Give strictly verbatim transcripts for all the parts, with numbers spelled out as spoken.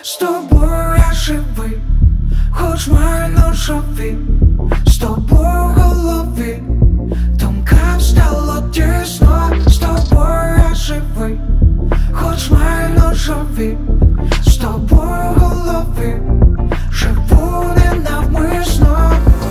З тобою я живий, хоч маю ножові, з тобою в голові думкам стало тісно. З тобою я живий, хоч маю ножові, з тобою в голові живу ненавмисно.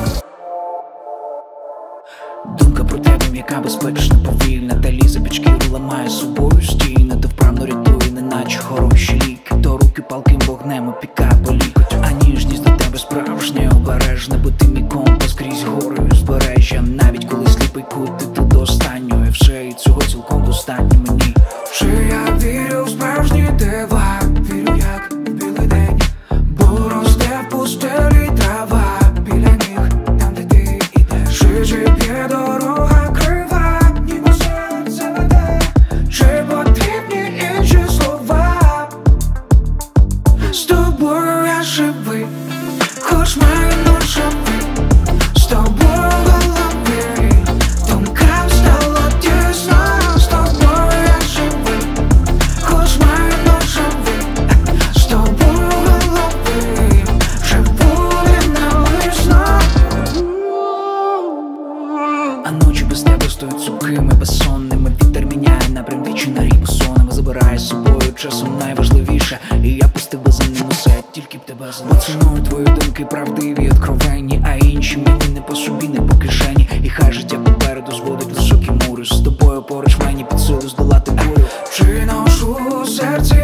Думка про тебе м'яка, безпечна, повільна, та лізе під шкіру, ламає собою стіни, то вправно рятує, неначе хороші ліки, то руки палким вогнем опікає по лікоть. А ніжність до тебе справжня і обережна, бо ти мій компас крізь гори і узбережжя. Навіть коли сліпий кут, ти тут до останнього, і вже і цього цілком достатньо мені. Чи я вірю в справжні дива, вірю як в білий день, бо росте в пустелі трава біля ніг, там де ти ідеш. Чи чи п'є дорога крива, ніби серце веде, чи потрібні інші слова? З тобою я живий, хоч маю ножові, з тобою в голові думкам стало тісно. З тобою я живий, хоч маю ножові, з тобою в голові живу ненавмисно. А ночі без тебе стоять сухими, безсонними. Вітер міняє напрям вічі на ріку сонами, забирає з собою часом найважливіше. І я пустив би за ним усе, тільки б тебе знати. Ціную твої думки правдиві, откровенні, а інші мені не по собі, не по кишені. І хай життя попереду зводить високі мури, з тобою поруч мені під силу здолати бурю. Чи ношу у серці